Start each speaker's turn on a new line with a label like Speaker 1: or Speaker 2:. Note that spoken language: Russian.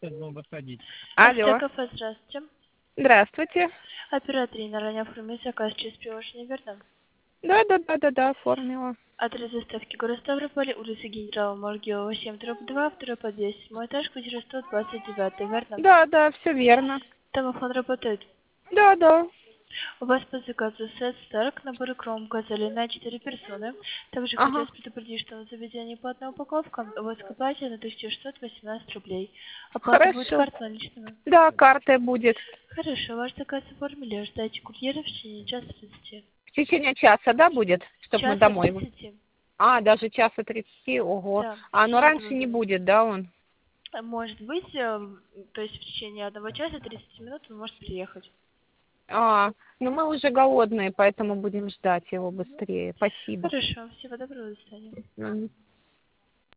Speaker 1: Алло.
Speaker 2: Кафе, здравствуйте.
Speaker 1: Здравствуйте.
Speaker 2: Оператор ранее оформил заказ через приложение, верно?
Speaker 1: Да, оформила.
Speaker 2: Адрес доставки город Ставрополь, улица генерала Маргиева, 7, дробь 2, второй подъезд, 7 этаж, квартира 129, верно?
Speaker 1: Да, все верно.
Speaker 2: Домофон работает.
Speaker 1: Да.
Speaker 2: У вас по заказу сет Старк, набор кромкозали на 4 персоны. Также
Speaker 1: Ага.
Speaker 2: хотелось предупредить, что на заведении по одной упаковке у вас к оплате на 1618 рублей. Оплата будет
Speaker 1: Хорошо.
Speaker 2: картой наличными.
Speaker 1: Да, карта будет.
Speaker 2: Хорошо, ваш заказ оформили, ждайте курьера в течение часа 30.
Speaker 1: В течение часа, да, будет? Чтобы мы
Speaker 2: Часа
Speaker 1: домой.
Speaker 2: 30.
Speaker 1: Даже часа 30. Ого.
Speaker 2: Да, в
Speaker 1: Но
Speaker 2: течение этого
Speaker 1: раньше не
Speaker 2: времени.
Speaker 1: будет, да, он?
Speaker 2: Может быть, то есть в течение 1 часа 30 минут он может приехать.
Speaker 1: Но мы уже голодные, поэтому будем ждать его быстрее. Спасибо.
Speaker 2: Хорошо, всего доброго, до свидания.
Speaker 1: Мгм.